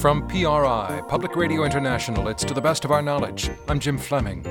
From PRI, Public Radio International, it's To the Best of Our Knowledge. I'm Jim Fleming.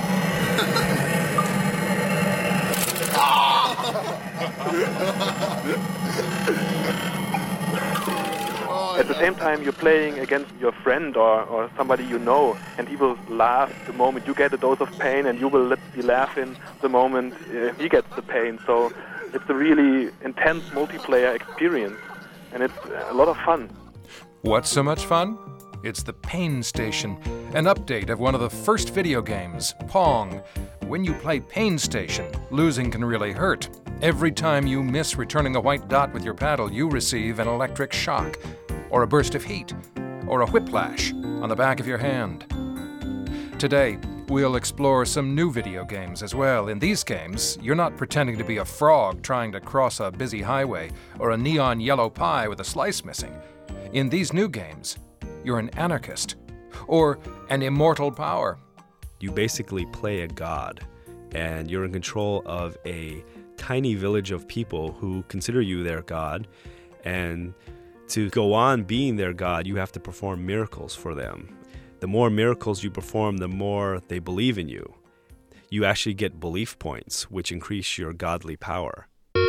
At the same time, you're playing against your friend or somebody you know, and he will laugh the moment you get a dose of pain, and you will be laughing the moment he gets the pain. So it's a really intense multiplayer experience, and it's a lot of fun. What's so much fun? It's the Pain Station, an update of one of the first video games, Pong. When you play Pain Station, losing can really hurt. Every time you miss returning a white dot with your paddle, you receive an electric shock, or a burst of heat, or a whiplash on the back of your hand. Today, we'll explore some new video games as well. In these games, you're not pretending to be a frog trying to cross a busy highway, or a neon yellow pie with a slice missing. In these new games, you're an anarchist, or an immortal power. You basically play a god, and you're in control of a tiny village of people who consider you their god, and to go on being their god, you have to perform miracles for them. The more miracles you perform, the more they believe in you. You actually get belief points, which increase your godly power.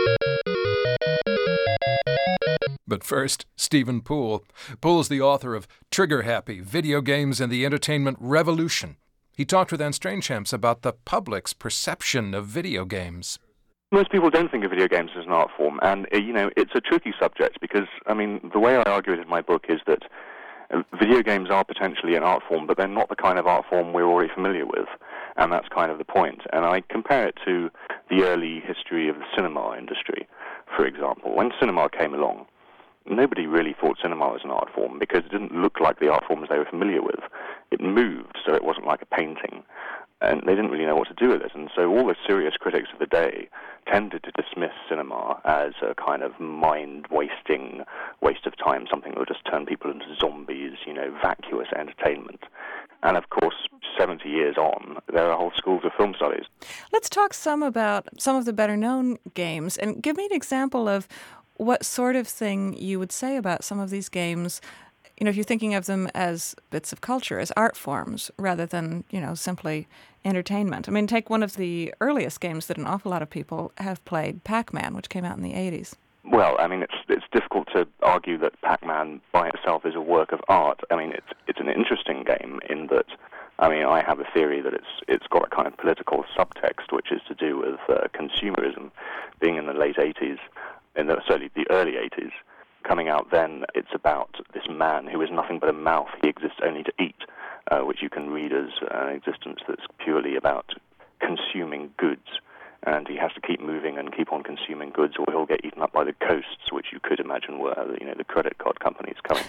But first, Stephen Poole. Poole's the author of Trigger Happy, Video Games and the Entertainment Revolution. He talked with Anne Strainchamps about the public's perception of video games. Most people don't think of video games as an art form, and, it's a tricky subject because, the way I argue it in my book is that video games are potentially an art form, but they're not the kind of art form we're already familiar with, and that's kind of the point. And I compare it to the early history of the cinema industry, for example. When cinema came along, nobody really thought cinema was an art form because it didn't look like the art forms they were familiar with. It moved, so it wasn't like a painting. And they didn't really know what to do with it. And so all the serious critics of the day tended to dismiss cinema as a kind of mind-wasting waste of time, something that would just turn people into zombies, vacuous entertainment. And of course, 70 years on, there are whole schools of film studies. Let's talk some about some of the better-known games, and give me an example of what sort of thing you would say about some of these games, if you're thinking of them as bits of culture, as art forms, rather than, simply entertainment. Take one of the earliest games that an awful lot of people have played, Pac-Man, which came out in the 80s. Well, it's difficult to argue that Pac-Man by itself is a work of art. It's an interesting game in that, I have a theory that it's got a kind of political subtext, which is to do with consumerism, being in the late 80s, certainly the early 80s. Coming out then, it's about this man who is nothing but a mouth. He exists only to eat, which you can read as an existence that's purely about consuming goods. And he has to keep moving and keep on consuming goods, or he'll get eaten up by the ghosts, which you could imagine were, the credit card companies coming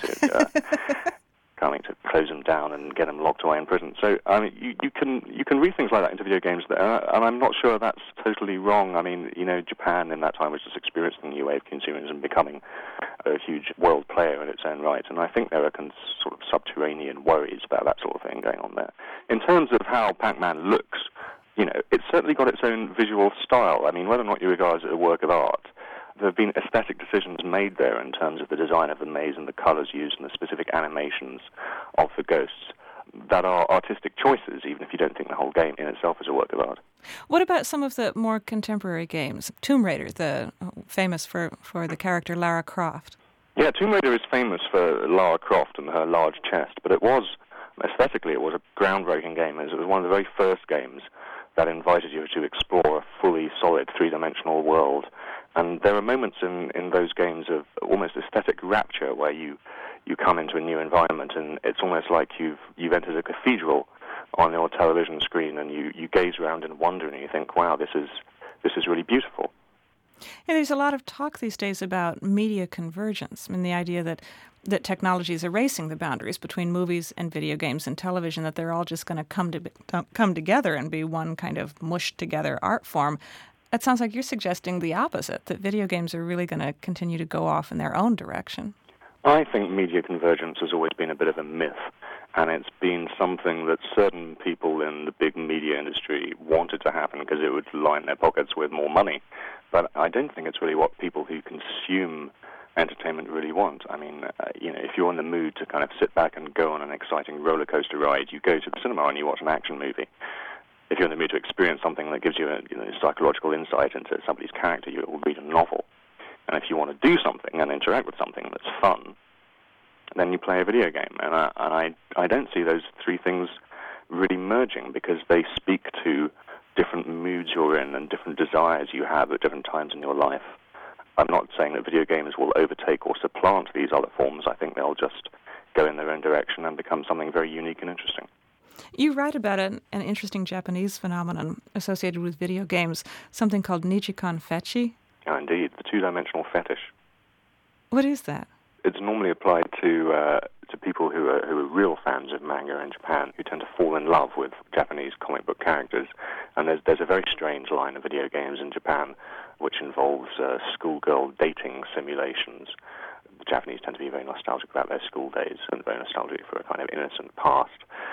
to close him down and get him locked away in prison. So, you can read things like that into video games, and I'm not sure that's totally wrong. Japan in that time was just experiencing a new wave of consumerism, becoming a huge world player in its own right, and I think there are sort of subterranean worries about that sort of thing going on there. In terms of how Pac-Man looks, it's certainly got its own visual style. Whether or not you regard it as a work of art, there have been aesthetic decisions made there in terms of the design of the maze and the colors used and the specific animations of the ghosts that are artistic choices, even if you don't think the whole game in itself is a work of art. What about some of the more contemporary games? Tomb Raider, famous for the character Lara Croft. Yeah, Tomb Raider is famous for Lara Croft and her large chest, but aesthetically, it was a groundbreaking game. It was one of the very first games that invited you to explore a fully solid three-dimensional world. And there are moments in those games of almost aesthetic rapture where you come into a new environment and it's almost like you've entered a cathedral on your television screen, and you gaze around in wonder and you think, wow, this is really beautiful. Yeah, there's a lot of talk these days about media convergence. The idea that technology is erasing the boundaries between movies and video games and television, that they're all just going to come together and be one kind of mushed together art form. It sounds like you're suggesting the opposite, that video games are really going to continue to go off in their own direction. I think media convergence has always been a bit of a myth, and it's been something that certain people in the big media industry wanted to happen because it would line their pockets with more money. But I don't think it's really what people who consume entertainment really want. I mean, if you're in the mood to kind of sit back and go on an exciting roller coaster ride, you go to the cinema and you watch an action movie. If you're in the mood to experience something that gives you a psychological insight into somebody's character, you will read a novel. And if you want to do something and interact with something that's fun, then you play a video game. And I don't see those three things really merging, because they speak to different moods you're in and different desires you have at different times in your life. I'm not saying that video games will overtake or supplant these other forms. I think they'll just go in their own direction and become something very unique and interesting. You write about an interesting Japanese phenomenon associated with video games, something called Nijikon Fetchi. Oh, indeed, the two-dimensional fetish. What is that? It's normally applied to people who are real fans of manga in Japan, who tend to fall in love with Japanese comic book characters. And there's a very strange line of video games in Japan which involves schoolgirl dating simulations. The Japanese tend to be very nostalgic about their school days and very nostalgic for a kind of innocent past.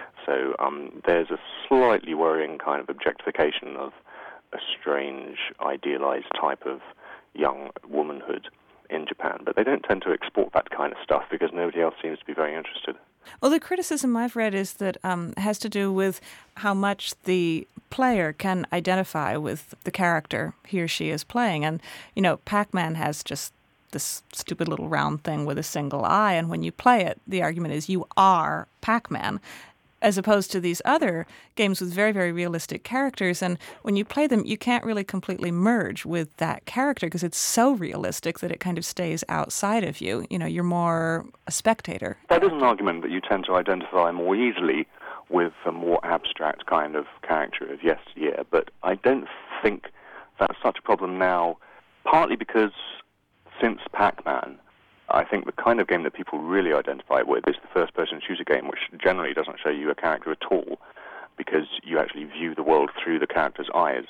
So there's a slightly worrying kind of objectification of a strange, idealized type of young womanhood in Japan, but they don't tend to export that kind of stuff because nobody else seems to be very interested. Well, the criticism I've read is that has to do with how much the player can identify with the character he or she is playing. And, Pac-Man has just this stupid little round thing with a single eye, and when you play it, the argument is you are Pac-Man, as opposed to these other games with very, very realistic characters. And when you play them, you can't really completely merge with that character because it's so realistic that it kind of stays outside of you. You're more a spectator. That is an argument that you tend to identify more easily with a more abstract kind of character of yesteryear. But I don't think that's such a problem now, partly because since Pac-Man, I think the kind of game that people really identify with is the first-person shooter game, which generally doesn't show you a character at all, because you actually view the world through the character's eyes.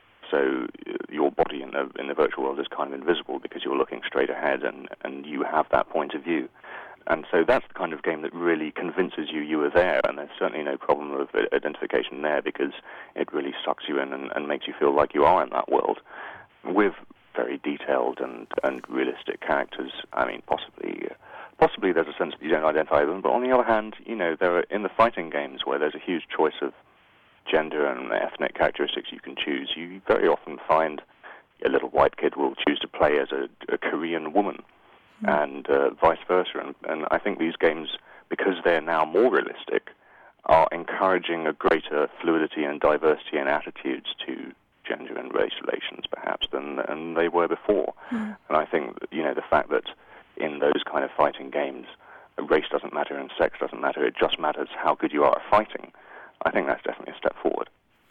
So your body in the virtual world is kind of invisible because you're looking straight ahead and you have that point of view. And so that's the kind of game that really convinces you are there, and there's certainly no problem of identification there because it really sucks you in and makes you feel like you are in that world. With very detailed and realistic characters, I mean, possibly there's a sense that you don't identify with them, but on the other hand, there are, in the fighting games where there's a huge choice of gender and ethnic characteristics you can choose, you very often find a little white kid will choose to play as a Korean woman, and vice versa. And I think these games, because they're now more realistic, are encouraging a greater fluidity and diversity in attitudes to gender and race relations, perhaps, than they were before. And I think, the fact that in those kind of fighting games, race doesn't matter and sex doesn't matter, it just matters how good you are at fighting, I think that's definitely a step forward.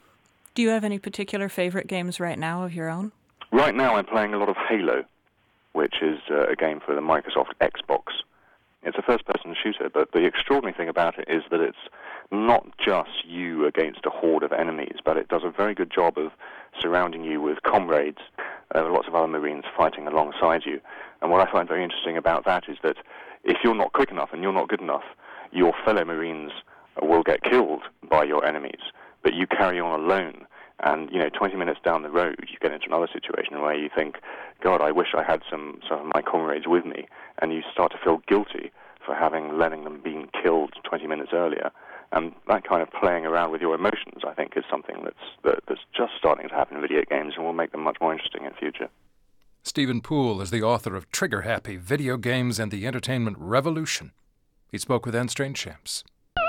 Do you have any particular favorite games right now of your own? Right now I'm playing a lot of Halo, which is a game for the Microsoft Xbox. It's a first-person shooter, but the extraordinary thing about it is that it's not just you against a horde of enemies, but it does a very good job of surrounding you with comrades, lots of other Marines fighting alongside you. And what I find very interesting about that is that if you're not quick enough and you're not good enough, your fellow Marines will get killed by your enemies, but you carry on alone. And, 20 minutes down the road, you get into another situation where you think, God, I wish I had some of my comrades with me. And you start to feel guilty for letting them being killed 20 minutes earlier. And that kind of playing around with your emotions, I think, is something that's just starting to happen in video games and will make them much more interesting in the future. Stephen Poole is the author of Trigger Happy, Video Games and the Entertainment Revolution. He spoke with Anne Strainchamps.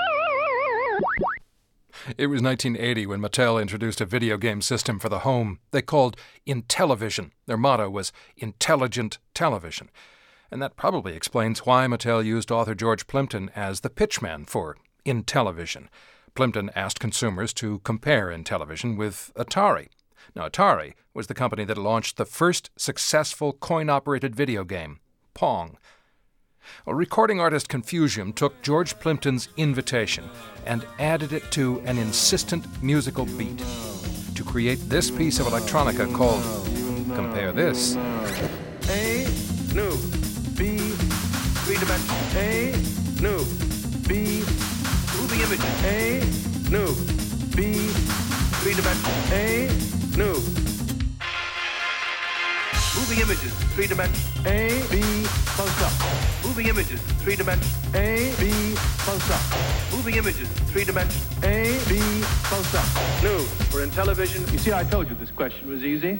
It was 1980 when Mattel introduced a video game system for the home they called Intellivision. Their motto was Intelligent Television. And that probably explains why Mattel used author George Plimpton as the pitchman for Intellivision. Plimpton asked consumers to compare Intellivision with Atari. Now, Atari was the company that launched the first successful coin-operated video game, Pong. Well, recording artist Confusion took George Plimpton's invitation and added it to an insistent musical beat to create this piece of electronica called Compare This. A, no, B, three-dimensional, A, no, B, moving image, A, no, B, three-dimensional, A, no. Moving images, 3 dimensions. A, B, close up. Moving images, 3 dimensions. A, B, close up. Moving images, 3 dimensions. A, B, close up. News for Intellivision. You see, I told you this question was easy.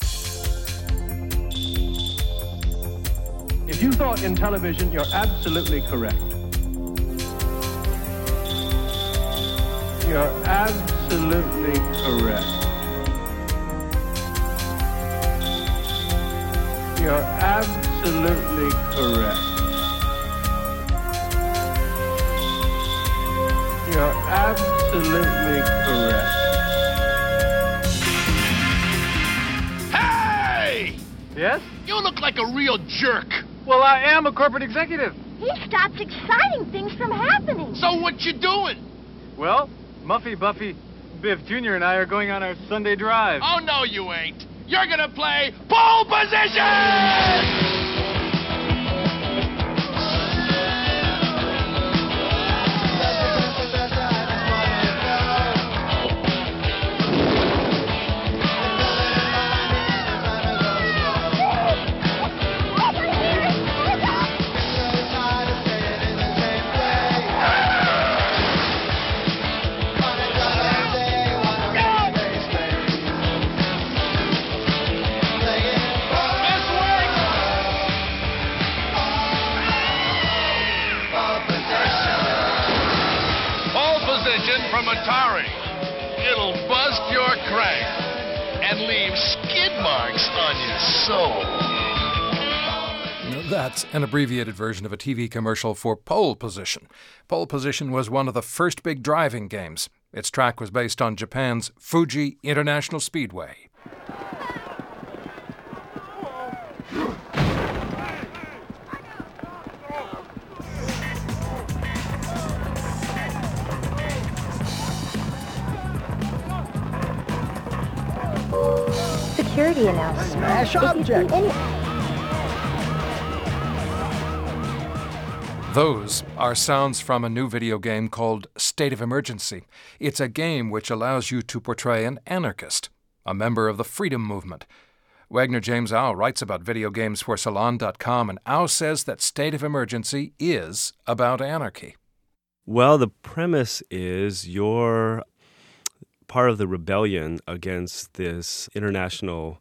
If you thought Intellivision, you're absolutely correct. You're absolutely correct. You're absolutely correct. You're absolutely correct. Hey! Yes? You look like a real jerk. Well, I am a corporate executive. He stops exciting things from happening. So what you doing? Well, Muffy, Buffy, Biff Jr. and I are going on our Sunday drive. Oh, no, you ain't. You're gonna play pole position! From Atari. It'll bust your crank and leave skid marks on your soul. That's an abbreviated version of a TV commercial for Pole Position. Pole Position was one of the first big driving games. Its track was based on Japan's Fuji International Speedway. Security announcement. Smash object. Those are sounds from a new video game called State of Emergency. It's a game which allows you to portray an anarchist, a member of the freedom movement. Wagner James Au writes about video games for Salon.com, and Au says that State of Emergency is about anarchy. Well, the premise is you're part of the rebellion against this international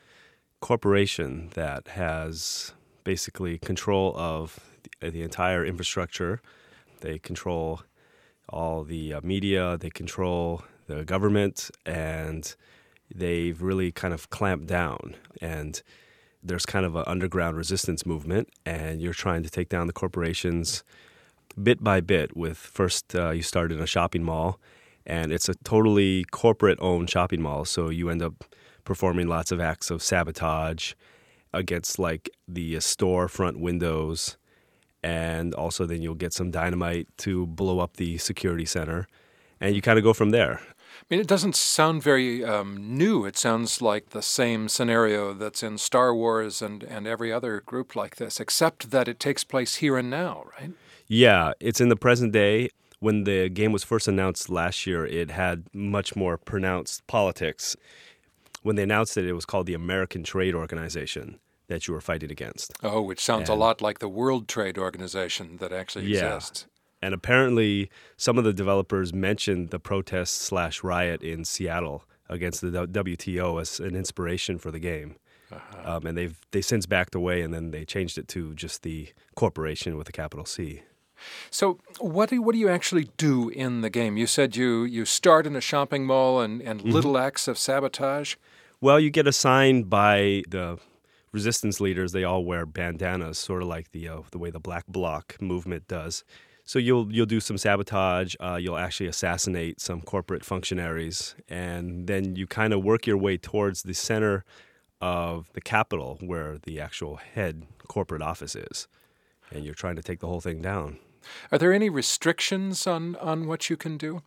corporation that has basically control of the entire infrastructure. They control all the media, they control the government, and they've really kind of clamped down. And there's kind of an underground resistance movement, and you're trying to take down the corporations bit by bit. With first, you start in a shopping mall, and it's a totally corporate-owned shopping mall, so you end up performing lots of acts of sabotage against, like, the store front windows, and also then you'll get some dynamite to blow up the security center, and you kind of go from there. I mean, it doesn't sound very new. It sounds like the same scenario that's in Star Wars and every other group like this, except that it takes place here and now, right? Yeah, it's in the present day. When the game was first announced last year, it had much more pronounced politics. When they announced it, it was called the American Trade Organization that you were fighting against. Oh, which sounds a lot like the World Trade Organization that actually exists. And apparently, some of the developers mentioned the protest/riot in Seattle against the WTO as an inspiration for the game. And they've since backed away, and then they changed it to just the corporation with a capital C. So what do you actually do in the game? You said you start in a shopping mall and little acts of sabotage? Well, you get assigned by the resistance leaders. They all wear bandanas, sort of like the way the Black Bloc movement does. So you'll do some sabotage. You'll actually assassinate some corporate functionaries, and then you kind of work your way towards the center of the Capitol, where the actual head corporate office is, and you're trying to take the whole thing down. Are there any restrictions on what you can do?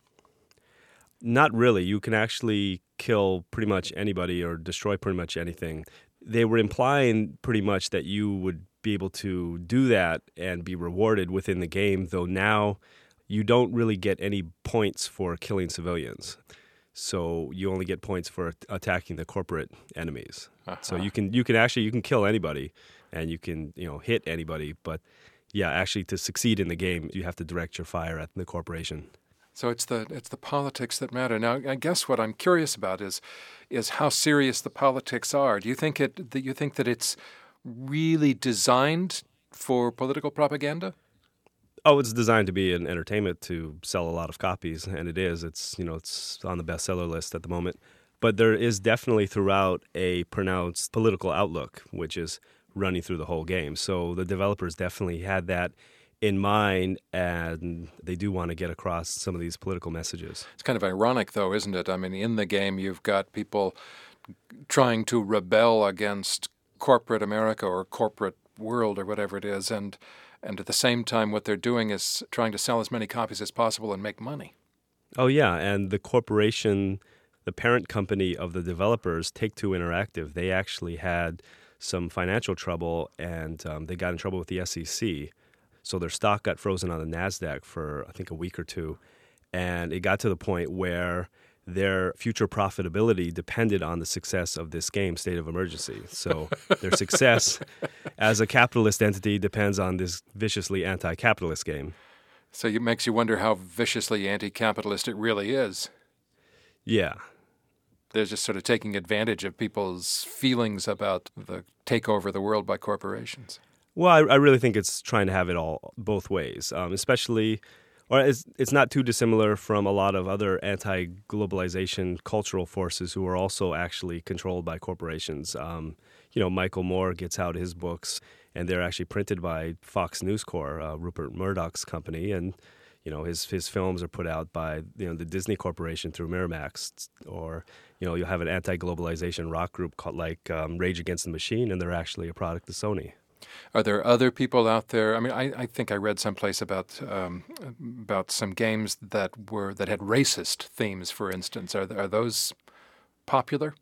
Not really. You can actually kill pretty much anybody or destroy pretty much anything. They were implying pretty much that you would be able to do that and be rewarded within the game, though now you don't really get any points for killing civilians. So you only get points for attacking the corporate enemies. Uh-huh. So you can kill anybody, and you can hit anybody. But yeah, actually to succeed in the game, you have to direct your fire at the corporation. So it's the politics that matter. Now, I guess what I'm curious about is how serious the politics are. Do you think that it's really designed for political propaganda? Oh, it's designed to be an entertainment to sell a lot of copies, and it is. It's on the bestseller list at the moment. But there is definitely throughout a pronounced political outlook, which is running through the whole game. So the developers definitely had that in mind, and they do want to get across some of these political messages. It's kind of ironic, though, isn't it? I mean, in the game, you've got people trying to rebel against corporate America or corporate world or whatever it is, and at the same time, what they're doing is trying to sell as many copies as possible and make money. Oh, yeah, and the corporation, the parent company of the developers, Take-Two Interactive, they actually had some financial trouble, and they got in trouble with the SEC. So their stock got frozen on the NASDAQ for, I think, a week or two. And it got to the point where their future profitability depended on the success of this game, State of Emergency. So their success as a capitalist entity depends on this viciously anti-capitalist game. So it makes you wonder how viciously anti-capitalist it really is. Yeah. They're just sort of taking advantage of people's feelings about the takeover of the world by corporations. Well, I really think it's trying to have it all both ways, especially, or it's not too dissimilar from a lot of other anti-globalization cultural forces who are also actually controlled by corporations. Michael Moore gets out his books, and they're actually printed by Fox News Corp, Rupert Murdoch's company, and his films are put out by the Disney Corporation through Miramax, or you'll have an anti-globalization rock group called Rage Against the Machine, and they're actually a product of Sony. Are there other people out there? I mean, I think I read someplace about some games that had racist themes, for instance. Are those popular?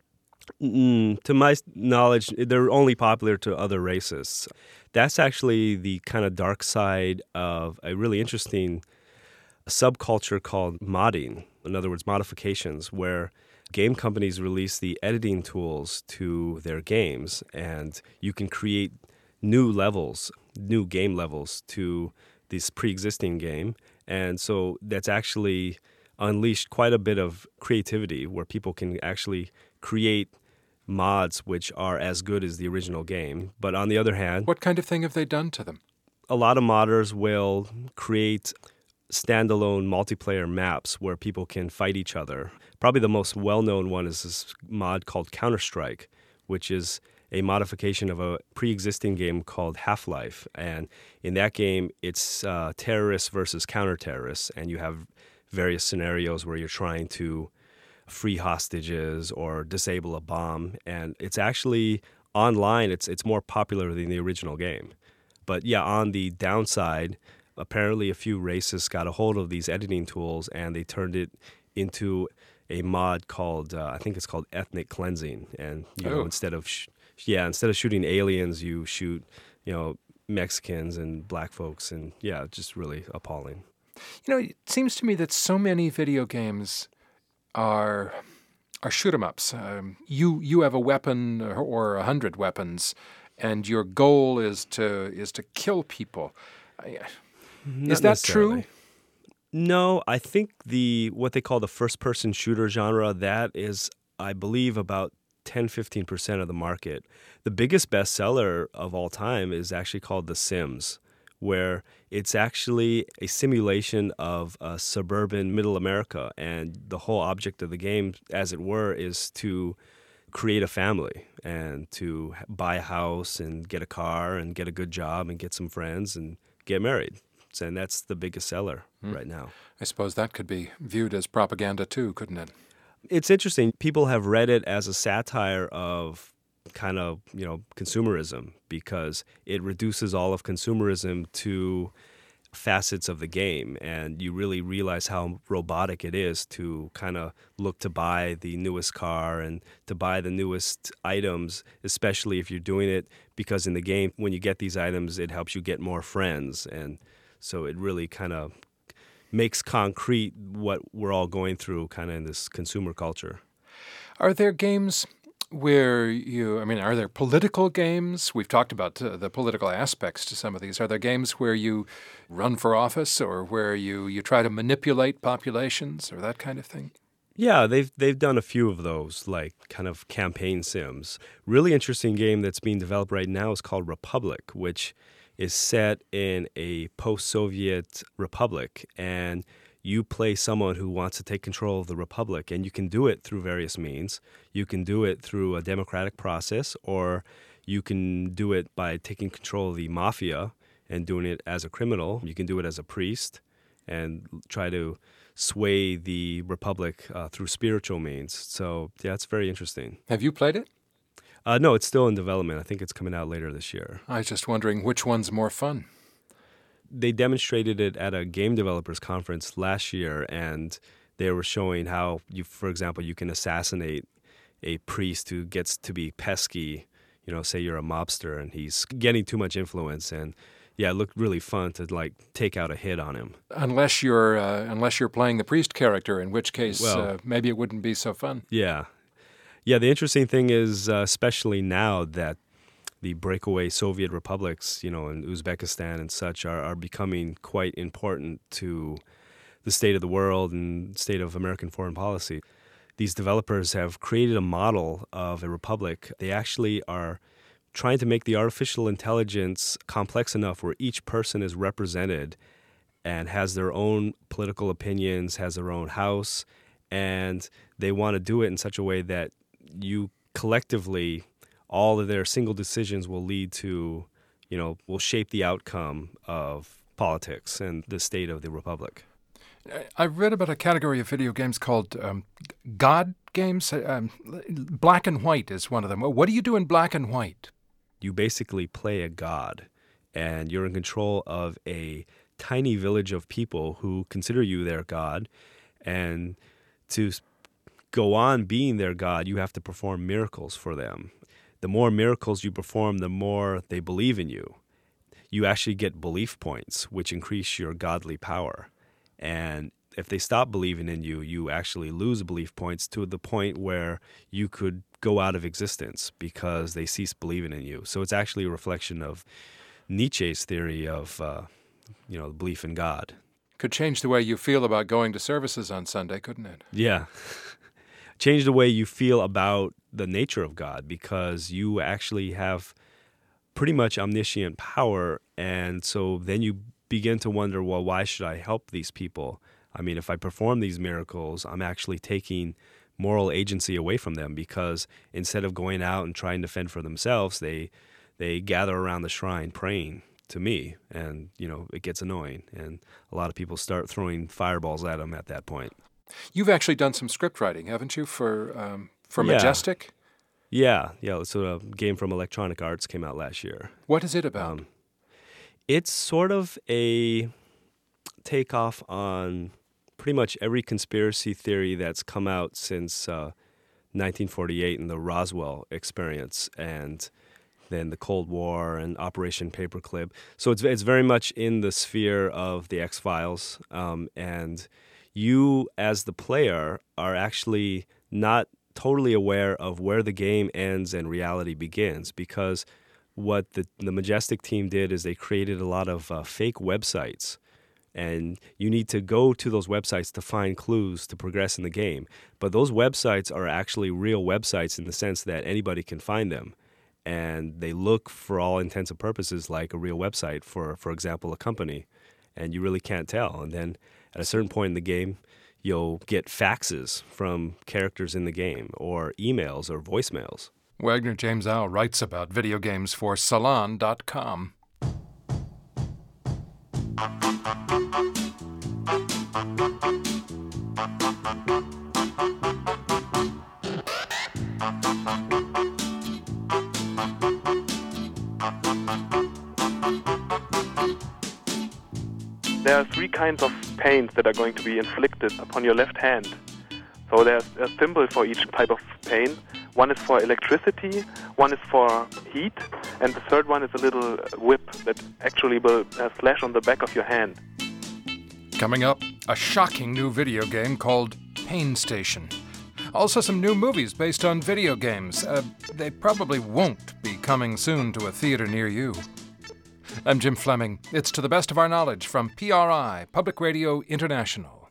To my knowledge, they're only popular to other racists. That's actually the kind of dark side of a really interesting subculture called modding. In other words, modifications, where game companies release the editing tools to their games, and you can create new game levels to this pre-existing game. And so that's actually unleashed quite a bit of creativity where people can actually create mods which are as good as the original game. But on the other hand... What kind of thing have they done to them? A lot of modders will create standalone multiplayer maps where people can fight each other. Probably the most well-known one is this mod called Counter-Strike, which is a modification of a pre-existing game called Half-Life. And in that game, it's terrorists versus counter-terrorists, and you have various scenarios where you're trying to free hostages or disable a bomb. And it's actually online, it's more popular than the original game. But yeah, on the downside, apparently a few racists got a hold of these editing tools, and they turned it into a mod called, I think it's called Ethnic Cleansing. And instead of shooting aliens, you shoot, Mexicans and black folks, and just really appalling. It seems to me that so many video games are shoot 'em ups. You have a weapon or 100 weapons, and your goal is to kill people. Is that true? No, I think what they call the first-person shooter genre, that is, I believe, about 10-15% of the market. The biggest bestseller of all time is actually called The Sims, where it's actually a simulation of suburban middle America, and the whole object of the game, as it were, is to create a family and to buy a house and get a car and get a good job and get some friends and get married. And that's the biggest seller right now. I suppose that could be viewed as propaganda too, couldn't it? It's interesting. People have read it as a satire of kind of, consumerism, because it reduces all of consumerism to facets of the game, and you really realize how robotic it is to kind of look to buy the newest car and to buy the newest items, especially if you're doing it because in the game, when you get these items, it helps you get more friends. And so it really kind of makes concrete what we're all going through kind of in this consumer culture. Are there games where are there political games? We've talked about the political aspects to some of these. Are there games where you run for office or where you try to manipulate populations or that kind of thing? Yeah, they've done a few of those, like kind of campaign sims. Really interesting game that's being developed right now is called Republic, which is set in a post-Soviet republic, and you play someone who wants to take control of the republic, and you can do it through various means. You can do it through a democratic process, or you can do it by taking control of the mafia and doing it as a criminal. You can do it as a priest and try to sway the republic through spiritual means. So, yeah, it's very interesting. Have you played it? No, it's still in development. I think it's coming out later this year. I was just wondering which one's more fun. They demonstrated it at a game developers conference last year, and they were showing how, for example, you can assassinate a priest who gets to be pesky. Say you're a mobster and he's getting too much influence, and yeah, it looked really fun to take out a hit on him. Unless you're playing the priest character, in which case maybe it wouldn't be so fun. Yeah. The interesting thing is, especially now that the breakaway Soviet republics, in Uzbekistan and such, are becoming quite important to the state of the world and state of American foreign policy. These developers have created a model of a republic. They actually are trying to make the artificial intelligence complex enough where each person is represented and has their own political opinions, has their own house, and they want to do it in such a way that you collectively, all of their single decisions will lead to, will shape the outcome of politics and the state of the republic. I've read about a category of video games called God games. Black and White is one of them. What do you do in Black and White? You basically play a god, and you're in control of a tiny village of people who consider you their god. And to go on being their god, you have to perform miracles for them. The more miracles you perform, the more they believe in you. You actually get belief points, which increase your godly power. And if they stop believing in you, you actually lose belief points to the point where you could go out of existence because they cease believing in you. So it's actually a reflection of Nietzsche's theory of, belief in God. Could change the way you feel about going to services on Sunday, couldn't it? Yeah. Change the way you feel about the nature of God, because you actually have pretty much omniscient power. And so then you begin to wonder, well, why should I help these people? I mean, if I perform these miracles, I'm actually taking moral agency away from them, because instead of going out and trying to fend for themselves, they gather around the shrine praying to me, and it gets annoying, and a lot of people start throwing fireballs at them at that point. You've actually done some script writing, haven't you, for Majestic? Yeah. So a game from Electronic Arts came out last year. What is it about? It's sort of a takeoff on pretty much every conspiracy theory that's come out since 1948 and the Roswell experience, and then the Cold War and Operation Paperclip. So it's very much in the sphere of the X-Files, and you as the player are actually not totally aware of where the game ends and reality begins, because what the Majestic team did is they created a lot of fake websites, and you need to go to those websites to find clues to progress in the game. But those websites are actually real websites in the sense that anybody can find them, and they look for all intents and purposes like a real website for example, a company, and you really can't tell. And then at a certain point in the game, you'll get faxes from characters in the game, or emails or voicemails. Wagner James Au writes about video games for Salon.com. There are three kinds of pains that are going to be inflicted upon your left hand. So there's a symbol for each type of pain. One is for electricity, one is for heat, and the third one is a little whip that actually will slash on the back of your hand. Coming up, a shocking new video game called Pain Station. Also some new movies based on video games. They probably won't be coming soon to a theater near you. I'm Jim Fleming. It's To the Best of Our Knowledge from PRI, Public Radio International.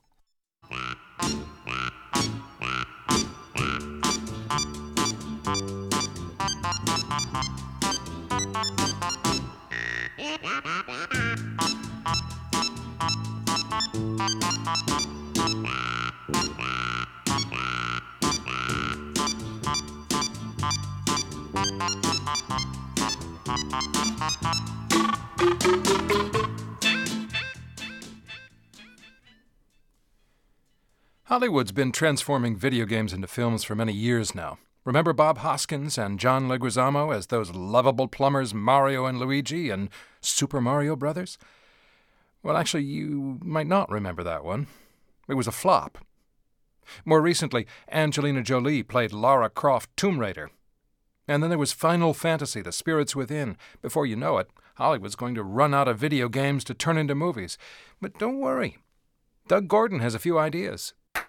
Hollywood's been transforming video games into films for many years now. Remember Bob Hoskins and John Leguizamo as those lovable plumbers Mario and Luigi in Super Mario Brothers? Well, actually, you might not remember that one. It was a flop. More recently, Angelina Jolie played Lara Croft Tomb Raider. And then there was Final Fantasy, The Spirits Within. Before you know it, Hollywood's going to run out of video games to turn into movies. But don't worry. Doug Gordon has a few ideas.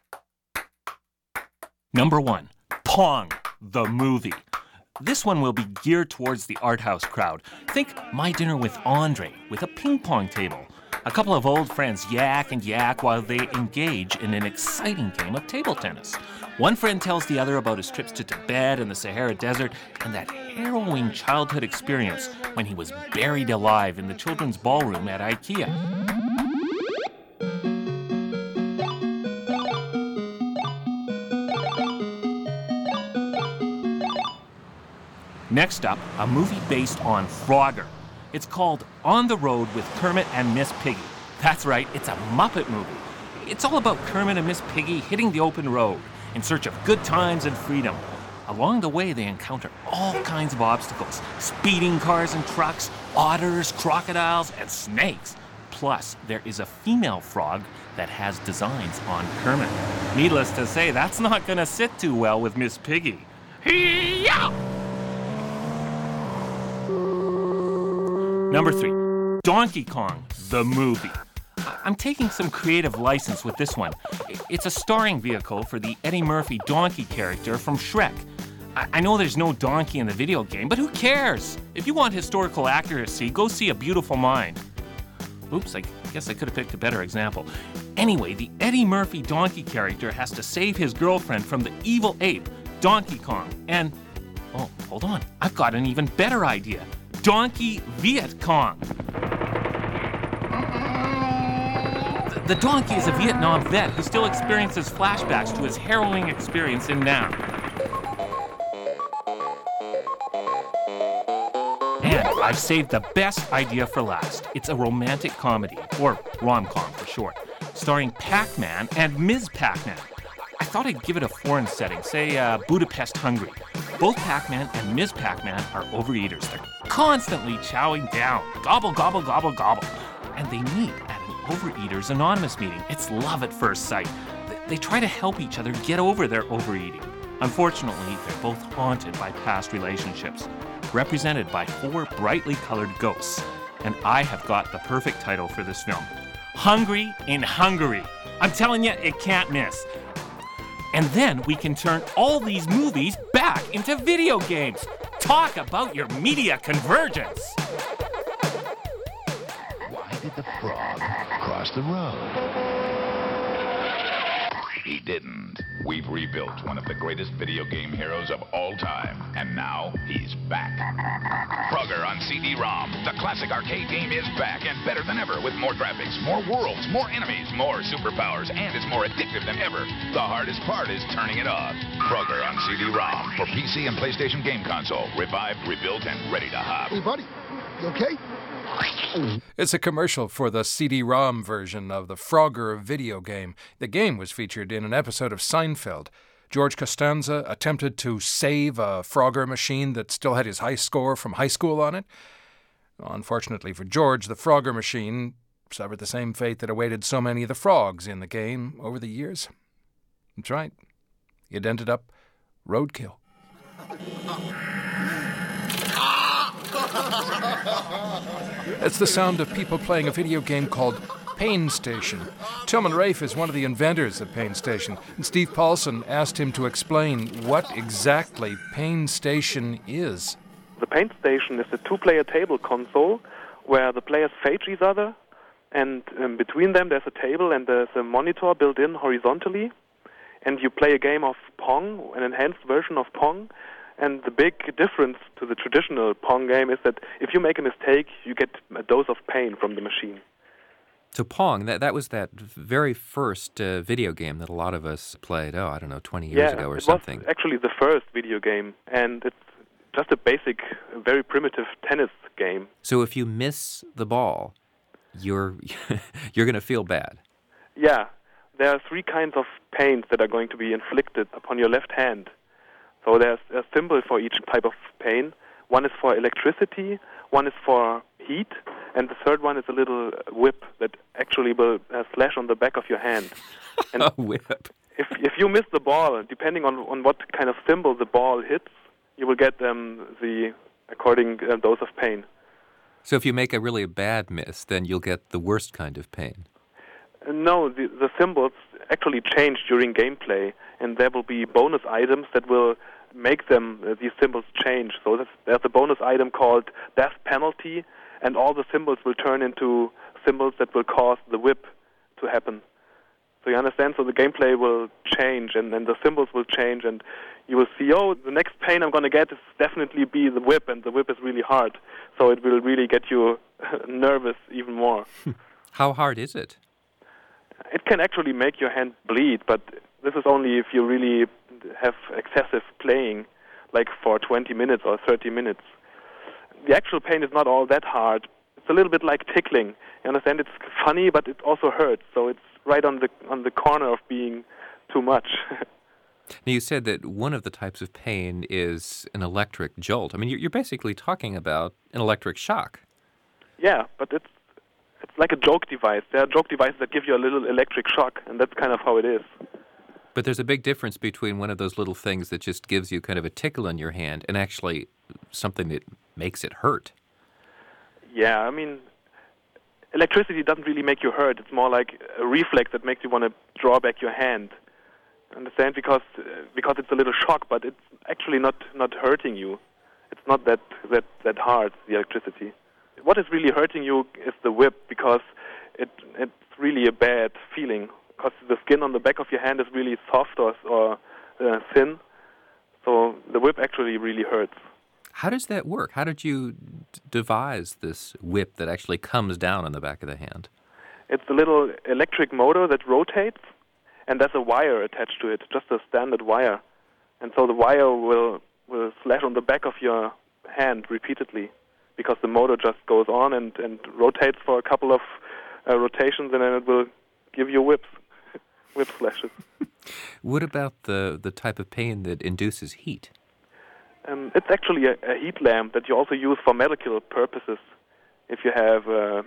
Number 1, Pong, the movie. This one will be geared towards the art house crowd. Think My Dinner with Andre, with a ping pong table. A couple of old friends yak and yak while they engage in an exciting game of table tennis. One friend tells the other about his trips to Tibet and the Sahara Desert and that harrowing childhood experience when he was buried alive in the children's ballroom at IKEA. Next up, a movie based on Frogger. It's called On the Road with Kermit and Miss Piggy. That's right, it's a Muppet movie. It's all about Kermit and Miss Piggy hitting the open road in search of good times and freedom. Along the way, they encounter all kinds of obstacles: speeding cars and trucks, otters, crocodiles, and snakes. Plus, there is a female frog that has designs on Kermit. Needless to say, that's not going to sit too well with Miss Piggy. Hee-yah! Number 3, Donkey Kong, the movie. I'm taking some creative license with this one. It's a starring vehicle for the Eddie Murphy donkey character from Shrek. I know there's no donkey in the video game, but who cares? If you want historical accuracy, go see A Beautiful Mind. Oops, I guess I could have picked a better example. Anyway, the Eddie Murphy donkey character has to save his girlfriend from the evil ape, Donkey Kong. And, oh, hold on, I've got an even better idea. Donkey Viet Cong. The donkey is a Vietnam vet who still experiences flashbacks to his harrowing experience in Nam. And I've saved the best idea for last. It's a romantic comedy, or rom-com for short, starring Pac-Man and Ms. Pac-Man. I thought I'd give it a foreign setting, say Budapest, Hungary. Both Pac-Man and Ms. Pac-Man are overeaters. They're constantly chowing down, gobble, gobble, gobble, gobble. And they meet at an Overeaters Anonymous meeting. It's love at first sight. They try to help each other get over their overeating. Unfortunately, they're both haunted by past relationships, represented by 4 brightly colored ghosts. And I have got the perfect title for this film: Hungry in Hungary. I'm telling you, it can't miss. And then we can turn all these movies back into video games. Talk about your media convergence. Why did the frog cross the road? He didn't. We've rebuilt one of the greatest video game heroes of all time, and now he's back. Frogger on CD-ROM. The classic arcade game is back and better than ever, with more graphics, more worlds, more enemies, more superpowers, and it's more addictive than ever. The hardest part is turning it off. Frogger on CD-ROM for PC and PlayStation game console. Revived, rebuilt, and ready to hop. Hey, buddy. You okay? It's a commercial for the CD-ROM version of the Frogger video game. The game was featured in an episode of Seinfeld. George Costanza attempted to save a Frogger machine that still had his high score from high school on it. Well, unfortunately for George, the Frogger machine suffered the same fate that awaited so many of the frogs in the game over the years. That's right. It ended up roadkill. It's the sound of people playing a video game called Pain Station. Tilman Rafe is one of the inventors of Pain Station, and Steve Paulson asked him to explain what exactly Pain Station is. The Pain Station is a two-player table console where the players face each other, and between them there's a table and there's a monitor built in horizontally, and you play a game of Pong, an enhanced version of Pong. And the big difference to the traditional Pong game is that if you make a mistake, you get a dose of pain from the machine. So Pong, that was that very first video game that a lot of us played, 20 years ago or something. It was actually the first video game, and it's just a basic, very primitive tennis game. So if you miss the ball, you're going to feel bad. Yeah, there are three kinds of pains that are going to be inflicted upon your left hand. So there's a symbol for each type of pain. One is for electricity, one is for heat, and the third one is a little whip that actually will slash on the back of your hand. And a whip. If you miss the ball, depending on what kind of symbol the ball hits, you will get the according dose of pain. So if you make a really bad miss, then you'll get the worst kind of pain. No, the symbols actually change during gameplay, and there will be bonus items that will make these symbols change. So there's a bonus item called Death Penalty, and all the symbols will turn into symbols that will cause the whip to happen. So you understand? So the gameplay will change, and then the symbols will change, and you will see, the next pain I'm going to get is definitely be the whip, and the whip is really hard. So it will really get you nervous even more. How hard is it? It can actually make your hand bleed, but this is only if you really have excessive playing, like for 20 minutes or 30 minutes. The actual pain is not all that hard. It's a little bit like tickling. You understand? It's funny, but it also hurts. So it's right on the corner of being too much. Now, you said that one of the types of pain is an electric jolt. I mean, you're basically talking about an electric shock. Yeah, but it's like a joke device. There are joke devices that give you a little electric shock, and that's kind of how it is. But there's a big difference between one of those little things that just gives you kind of a tickle in your hand and actually something that makes it hurt. Yeah, I mean, electricity doesn't really make you hurt. It's more like a reflex that makes you want to draw back your hand. Understand? Because it's a little shock, but it's actually not hurting you. It's not that hard, the electricity. What is really hurting you is the whip, because it's really a bad feeling. Because the skin on the back of your hand is really soft or thin, so the whip actually really hurts. How does that work? How did you devise this whip that actually comes down on the back of the hand? It's a little electric motor that rotates, and there's a wire attached to it, just a standard wire. And so the wire will slash on the back of your hand repeatedly, because the motor just goes on and rotates for a couple of rotations, and then it will give you whip slashes. What about the type of pain that induces heat? It's actually a heat lamp that you also use for medical purposes. If you have a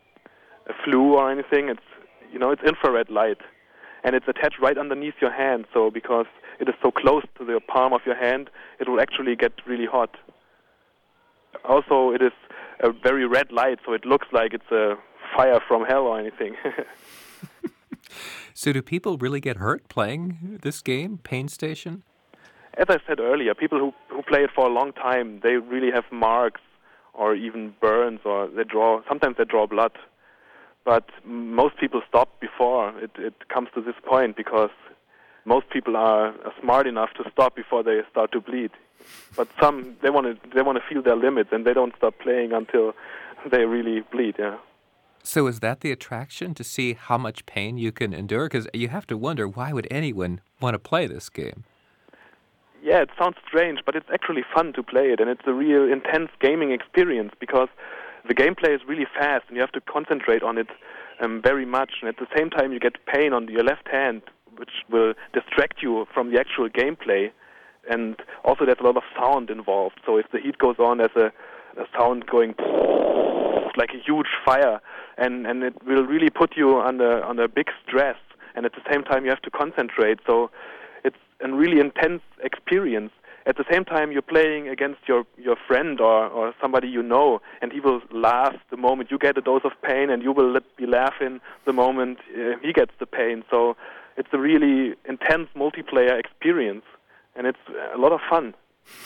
flu or anything, it's infrared light, and it's attached right underneath your hand. So because it is so close to the palm of your hand, it will actually get really hot. Also, it is a very red light, so it looks like it's a fire from hell or anything. So do people really get hurt playing this game, Pain Station? As I said earlier, people who play it for a long time, they really have marks or even burns, or sometimes they draw blood. But most people stop before it comes to this point, because most people are smart enough to stop before they start to bleed. But some, they want to feel their limits, and they don't stop playing until they really bleed, yeah. So is that the attraction, to see how much pain you can endure? Because you have to wonder, why would anyone want to play this game? Yeah, it sounds strange, but it's actually fun to play it, and it's a real intense gaming experience, because the gameplay is really fast, and you have to concentrate on it very much, and at the same time you get pain on your left hand, which will distract you from the actual gameplay, and also there's a lot of sound involved. So if the heat goes on, there's a sound going like a huge fire, and it will really put you under big stress, and at the same time you have to concentrate. So it's a really intense experience, at the same time you're playing against your friend or somebody you know, and he will laugh the moment you get a dose of pain, and you will be laughing the moment he gets the pain. So it's a really intense multiplayer experience, and it's a lot of fun.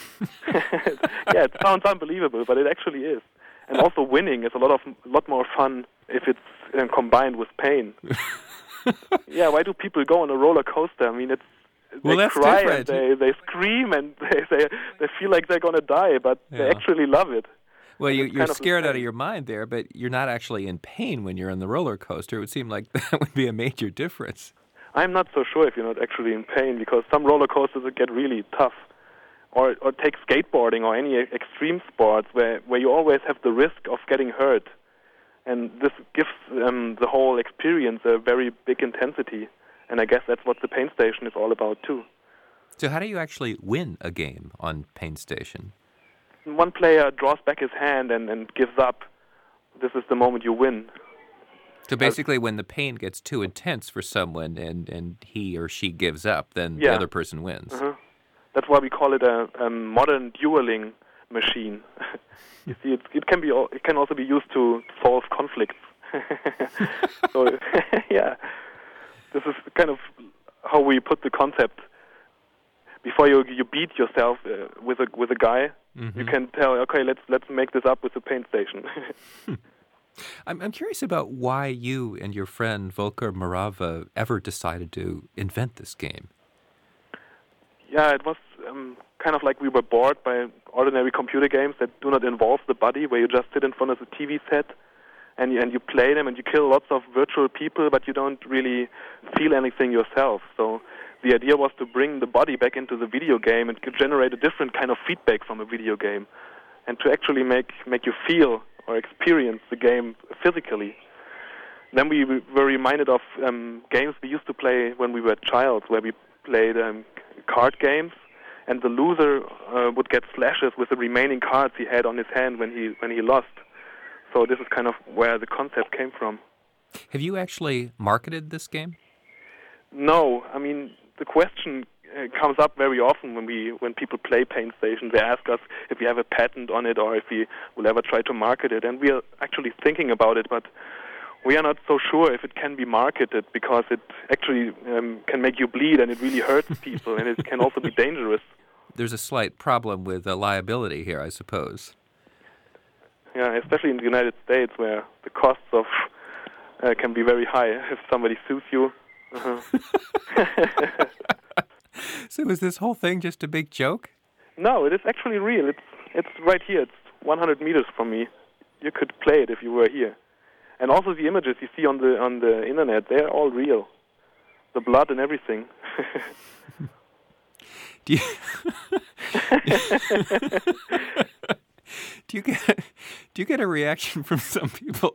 Yeah, it sounds unbelievable, but it actually is. And also winning is a lot more fun if it's combined with pain. Yeah, why do people go on a roller coaster? I mean, they cry different. And they scream and they feel like they're going to die, but they actually love it. Well, you're scared out of your mind there, but you're not actually in pain when you're on the roller coaster. It would seem like that would be a major difference. I'm not so sure if you're not actually in pain, because some roller coasters get really tough. Or take skateboarding or any extreme sports where you always have the risk of getting hurt. And this gives the whole experience a very big intensity. And I guess that's what the Pain Station is all about, too. So how do you actually win a game on Pain Station? One player draws back his hand and gives up. This is the moment you win. So basically when the pain gets too intense for someone and he or she gives up, then the other person wins. Uh-huh. That's why we call it a modern dueling machine. You see, it can also be used to solve conflicts. So, yeah, this is kind of how we put the concept. Before you beat yourself with a guy, you can tell, okay, let's make this up with the Pain Station. I'm curious about why you and your friend Volker Morava ever decided to invent this game. Yeah, it was kind of like we were bored by ordinary computer games that do not involve the body, where you just sit in front of the TV set and you play them and you kill lots of virtual people, but you don't really feel anything yourself. So the idea was to bring the body back into the video game and to generate a different kind of feedback from a video game, and to actually make you feel or experience the game physically. Then we were reminded of games we used to play when we were childs, where we played card games, and the loser would get slashes with the remaining cards he had on his hand when he lost. So this is kind of where the concept came from. Have you actually marketed this game? No, I mean, the question comes up very often when people play Pain Station. They ask us if we have a patent on it or if we will ever try to market it, and we are actually thinking about it, but we are not so sure if it can be marketed, because it actually can make you bleed and it really hurts people, and it can also be dangerous. There's a slight problem with liability here, I suppose. Yeah, especially in the United States, where the costs of can be very high if somebody sues you. Uh-huh. So is this whole thing just a big joke? No, it is actually real. It's right here. It's 100 meters from me. You could play it if you were here. And also the images you see on the internet, they're all real. The blood and everything. Do you get a reaction from some people?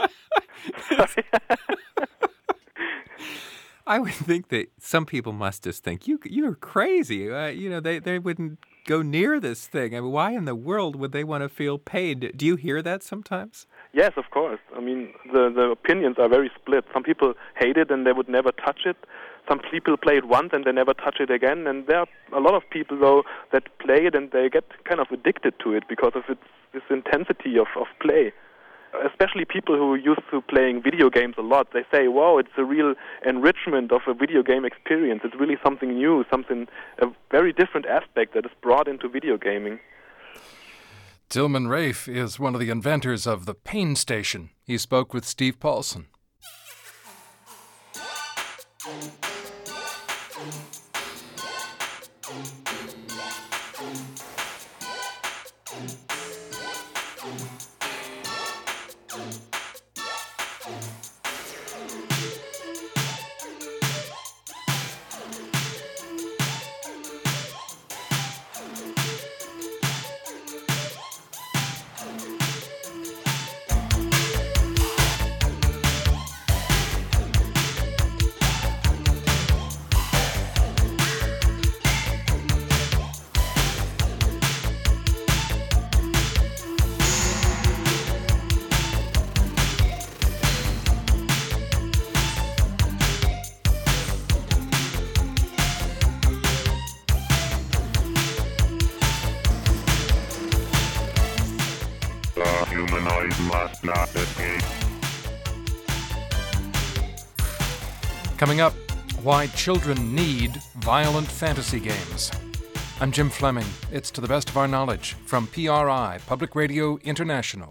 I would think that some people must just think you're crazy. They wouldn't go near this thing. I mean, why in the world would they want to feel pain? Do you hear that sometimes? Yes, of course. I mean, the opinions are very split. Some people hate it and they would never touch it. Some people play it once and they never touch it again. And there are a lot of people, though, that play it and they get kind of addicted to it because of this intensity of play. Especially people who are used to playing video games a lot, they say, wow, it's a real enrichment of a video game experience. It's really something new, a very different aspect that is brought into video gaming. Tilman Rafe is one of the inventors of the Pain Station. He spoke with Steve Paulson. humanoid must not escape. Coming up, why children need violent fantasy games. I'm Jim Fleming. It's To the Best of Our Knowledge from PRI, Public Radio International.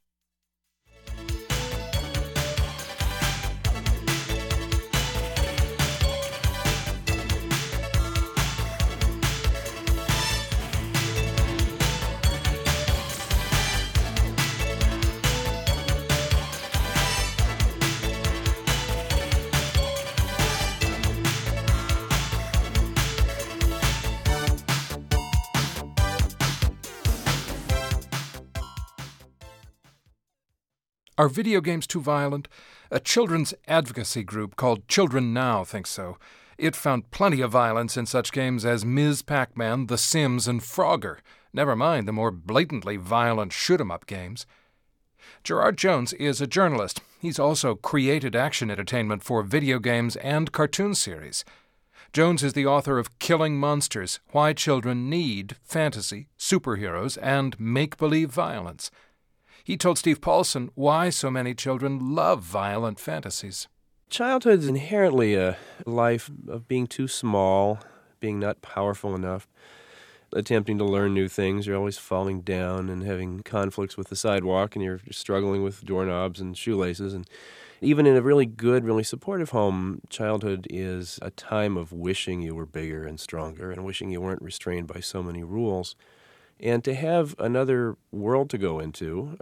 Are video games too violent? A children's advocacy group called Children Now thinks so. It found plenty of violence in such games as Ms. Pac-Man, The Sims, and Frogger. Never mind the more blatantly violent shoot-'em-up games. Gerard Jones is a journalist. He's also created action entertainment for video games and cartoon series. Jones is the author of Killing Monsters, Why Children Need Fantasy, Superheroes, and Make-Believe Violence. He told Steve Paulson why so many children love violent fantasies. Childhood is inherently a life of being too small, being not powerful enough, attempting to learn new things. You're always falling down and having conflicts with the sidewalk, and you're struggling with doorknobs and shoelaces. And even in a really good, really supportive home, childhood is a time of wishing you were bigger and stronger and wishing you weren't restrained by so many rules. And to have another world to go into,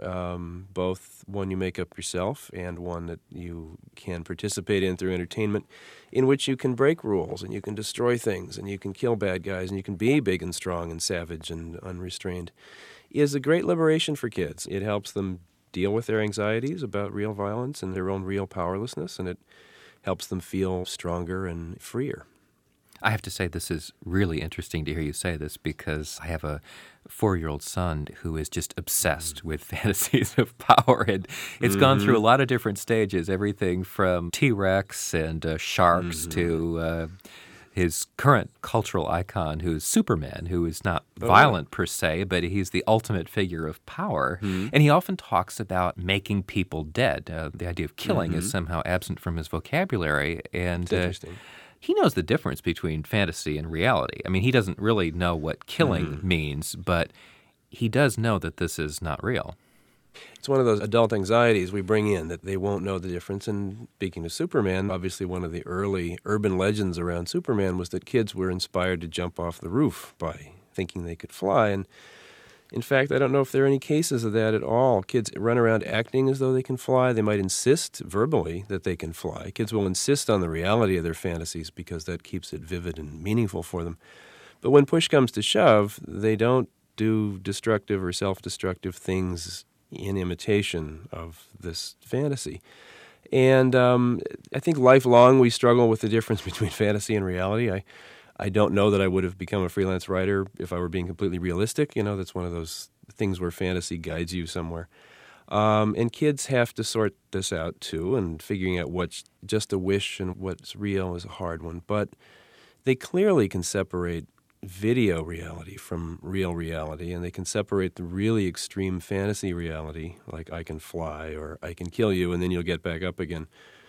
both one you make up yourself and one that you can participate in through entertainment, in which you can break rules and you can destroy things and you can kill bad guys and you can be big and strong and savage and unrestrained, is a great liberation for kids. It helps them deal with their anxieties about real violence and their own real powerlessness, and it helps them feel stronger and freer. I have to say this is really interesting to hear you say this because I have a 4-year-old son who is just obsessed with fantasies of power. And it's gone through a lot of different stages, everything from T-Rex and sharks to his current cultural icon, who's Superman, who is not violent per se, but he's the ultimate figure of power. And he often talks about making people dead. The idea of killing is somehow absent from his vocabulary. And interesting. He knows the difference between fantasy and reality. I mean, he doesn't really know what killing means, but he does know that this is not real. It's one of those adult anxieties we bring in, that they won't know the difference. And speaking of Superman, obviously one of the early urban legends around Superman was that kids were inspired to jump off the roof by thinking they could fly. And in fact, I don't know if there are any cases of that at all. Kids run around acting as though they can fly. They might insist verbally that they can fly. Kids will insist on the reality of their fantasies because that keeps it vivid and meaningful for them. But when push comes to shove, they don't do destructive or self-destructive things in imitation of this fantasy. And I think lifelong we struggle with the difference between fantasy and reality. I don't know that I would have become a freelance writer if I were being completely realistic. You know, that's one of those things where fantasy guides you somewhere. And kids have to sort this out, too, and figuring out what's just a wish and what's real is a hard one. But they clearly can separate video reality from real reality, and they can separate the really extreme fantasy reality, like I can fly or I can kill you and then you'll get back up again,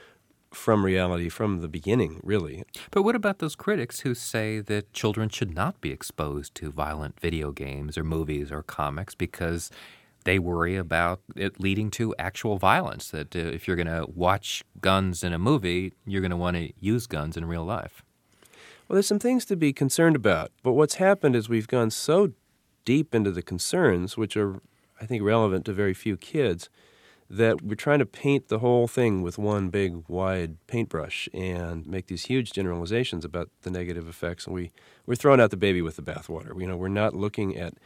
from reality from the beginning, really. But what about those critics who say that children should not be exposed to violent video games or movies or comics because they worry about it leading to actual violence, that if you're going to watch guns in a movie, you're going to want to use guns in real life? Well, there's some things to be concerned about, but what's happened is we've gone so deep into the concerns, which are, I think, relevant to very few kids, that we're trying to paint the whole thing with one big, wide paintbrush and make these huge generalizations about the negative effects, and we're throwing out the baby with the bathwater. You know, we're not looking at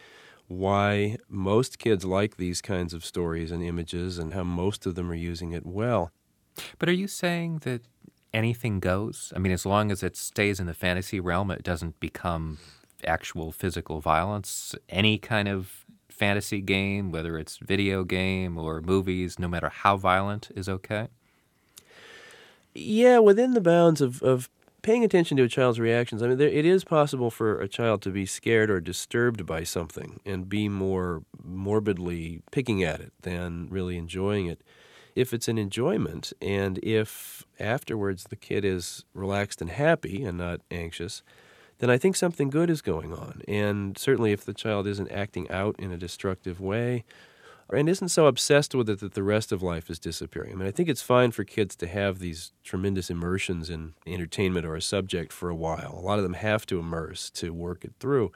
why most kids like these kinds of stories and images and how most of them are using it well. But are you saying that anything goes? I mean, as long as it stays in the fantasy realm, it doesn't become actual physical violence, any kind of fantasy game, whether it's video game or movies, no matter how violent, is okay? Yeah, within the bounds of paying attention to a child's reactions. I mean, it is possible for a child to be scared or disturbed by something and be more morbidly picking at it than really enjoying it. If it's an enjoyment, and if afterwards the kid is relaxed and happy and not anxious, then I think something good is going on. And certainly if the child isn't acting out in a destructive way and isn't so obsessed with it that the rest of life is disappearing. I mean, I think it's fine for kids to have these tremendous immersions in entertainment or a subject for a while. A lot of them have to immerse to work it through.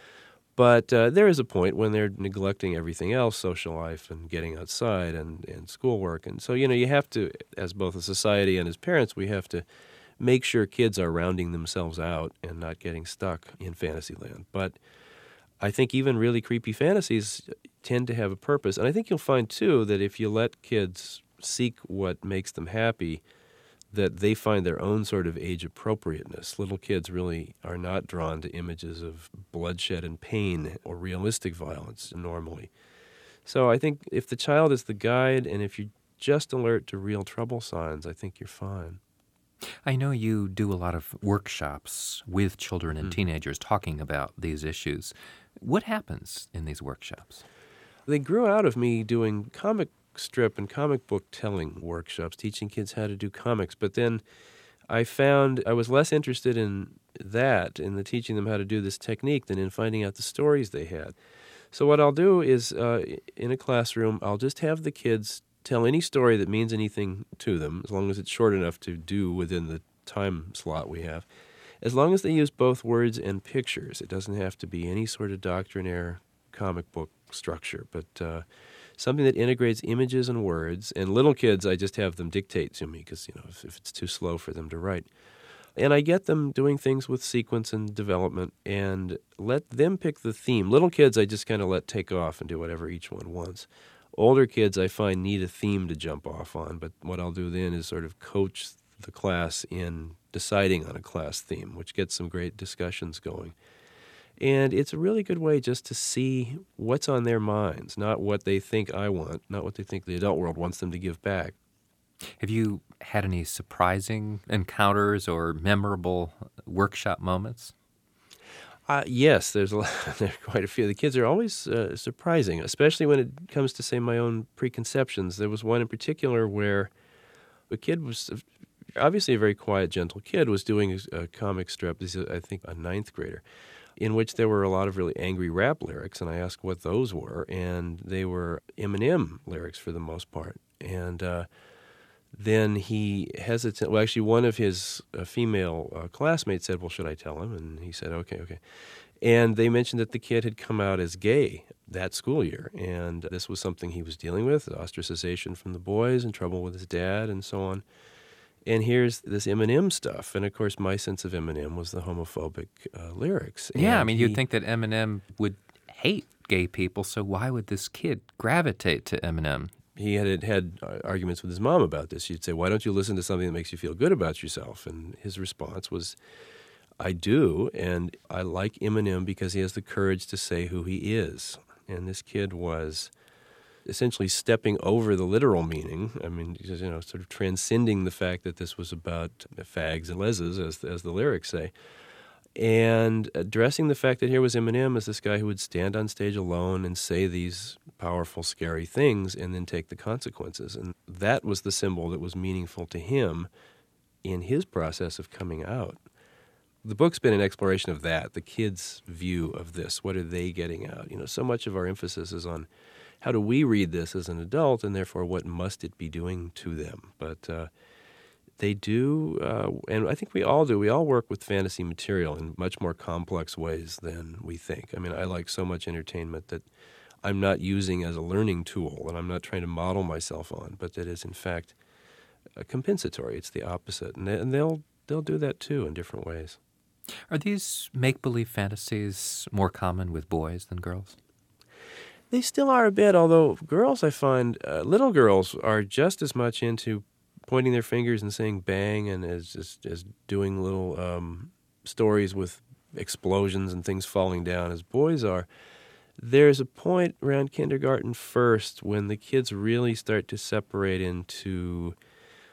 But there is a point when they're neglecting everything else, social life and getting outside and schoolwork. And so, you have to, as both a society and as parents, we have to make sure kids are rounding themselves out and not getting stuck in fantasy land. But I think even really creepy fantasies tend to have a purpose. And I think you'll find, too, that if you let kids seek what makes them happy, that they find their own sort of age appropriateness. Little kids really are not drawn to images of bloodshed and pain or realistic violence normally. So I think if the child is the guide and if you're just alert to real trouble signs, I think you're fine. I know you do a lot of workshops with children and teenagers talking about these issues. What happens in these workshops? They grew out of me doing comic strip and comic book telling workshops, teaching kids how to do comics. But then I found I was less interested in that, in the teaching them how to do this technique, than in finding out the stories they had. So what I'll do is, in a classroom, I'll just have the kids tell any story that means anything to them, as long as it's short enough to do within the time slot we have. As long as they use both words and pictures. It doesn't have to be any sort of doctrinaire comic book structure, but something that integrates images and words. And little kids, I just have them dictate to me because, if it's too slow for them to write. And I get them doing things with sequence and development and let them pick the theme. Little kids, I just kind of let take off and do whatever each one wants. Older kids, I find, need a theme to jump off on, but what I'll do then is sort of coach the class in deciding on a class theme, which gets some great discussions going. And it's a really good way just to see what's on their minds, not what they think I want, not what they think the adult world wants them to give back. Have you had any surprising encounters or memorable workshop moments? Yes, there's quite a few. The kids are always surprising, especially when it comes to, say, my own preconceptions. There was one in particular where a kid was obviously a very quiet, gentle kid, was doing a comic strip, this is, I think, a ninth grader, in which there were a lot of really angry rap lyrics, and I asked what those were, and they were Eminem lyrics for the most part. And then he hesitated. Well, actually, one of his female classmates said, well, should I tell him? And he said, okay. And they mentioned that the kid had come out as gay that school year, and this was something he was dealing with, ostracization from the boys and trouble with his dad and so on. And here's this Eminem stuff. And, of course, my sense of Eminem was the homophobic lyrics. Yeah, and I mean, you'd think that Eminem would hate gay people, so why would this kid gravitate to Eminem? He had arguments with his mom about this. She'd say, why don't you listen to something that makes you feel good about yourself? And his response was, I do, and I like Eminem because he has the courage to say who he is. And this kid was essentially stepping over the literal meaning. I mean, sort of transcending the fact that this was about fags and leses, as the lyrics say, and addressing the fact that here was Eminem as this guy who would stand on stage alone and say these powerful, scary things and then take the consequences. And that was the symbol that was meaningful to him in his process of coming out. The book's been an exploration of that, the kids' view of this. What are they getting out? So much of our emphasis is on how do we read this as an adult, and therefore what must it be doing to them? But they do, and I think we all do. We all work with fantasy material in much more complex ways than we think. I mean, I like so much entertainment that I'm not using as a learning tool, and I'm not trying to model myself on, but that is, in fact, compensatory. It's the opposite, and they'll do that too in different ways. Are these make-believe fantasies more common with boys than girls? They still are a bit, although girls, I find, little girls are just as much into pointing their fingers and saying bang and as doing little stories with explosions and things falling down as boys are. There's a point around kindergarten first when the kids really start to separate into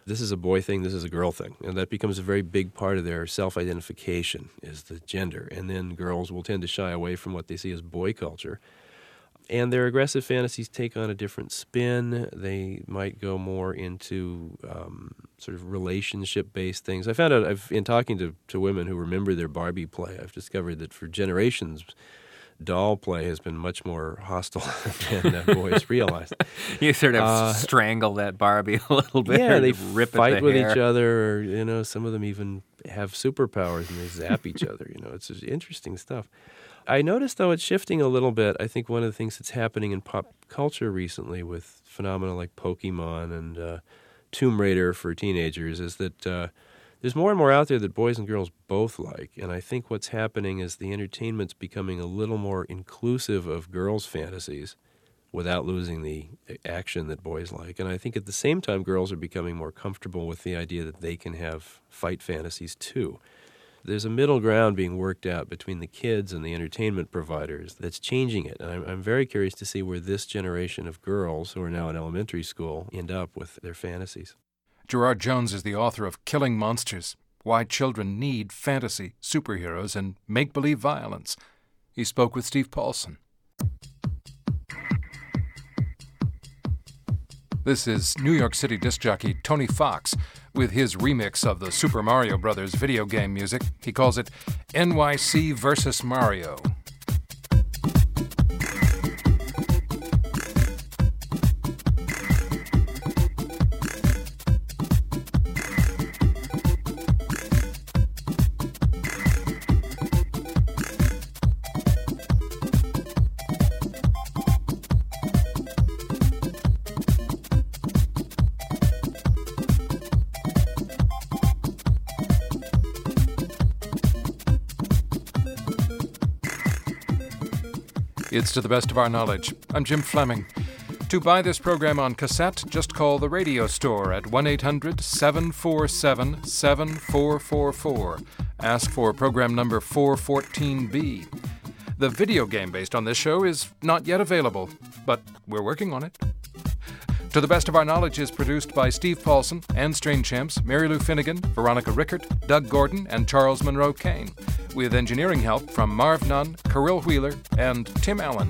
this is a boy thing, this is a girl thing. And that becomes a very big part of their self-identification is the gender. And then girls will tend to shy away from what they see as boy culture. And their aggressive fantasies take on a different spin. They might go more into sort of relationship-based things. I found out, in talking to women who remember their Barbie play, I've discovered that for generations, doll play has been much more hostile than boys realized. You sort of strangle that Barbie a little bit. Yeah, they rip fight at the with hair. each other. Or, some of them even have superpowers and they zap each other. It's just interesting stuff. I noticed, though, it's shifting a little bit. I think one of the things that's happening in pop culture recently with phenomena like Pokemon and Tomb Raider for teenagers is that there's more and more out there that boys and girls both like. And I think what's happening is the entertainment's becoming a little more inclusive of girls' fantasies without losing the action that boys like. And I think at the same time, girls are becoming more comfortable with the idea that they can have fight fantasies too. There's a middle ground being worked out between the kids and the entertainment providers that's changing it. And I'm very curious to see where this generation of girls who are now in elementary school end up with their fantasies. Gerard Jones is the author of Killing Monsters, Why Children Need Fantasy, Superheroes, and Make-Believe Violence. He spoke with Steve Paulson. This is New York City disc jockey Tony Fox with his remix of the Super Mario Brothers video game music. He calls it NYC versus Mario. It's To the Best of Our Knowledge. I'm Jim Fleming. To buy this program on cassette, just call the radio store at 1-800-747-7444. Ask for program number 414B. The video game based on this show is not yet available, but we're working on it. To the Best of Our Knowledge is produced by Steve Paulson, Ann Strainchamps, Mary Lou Finnegan, Veronica Rickert, Doug Gordon, and Charles Monroe Kane, with engineering help from Marv Nunn, Kirill Wheeler, and Tim Allen.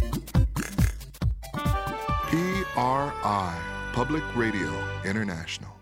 PRI, Public Radio International.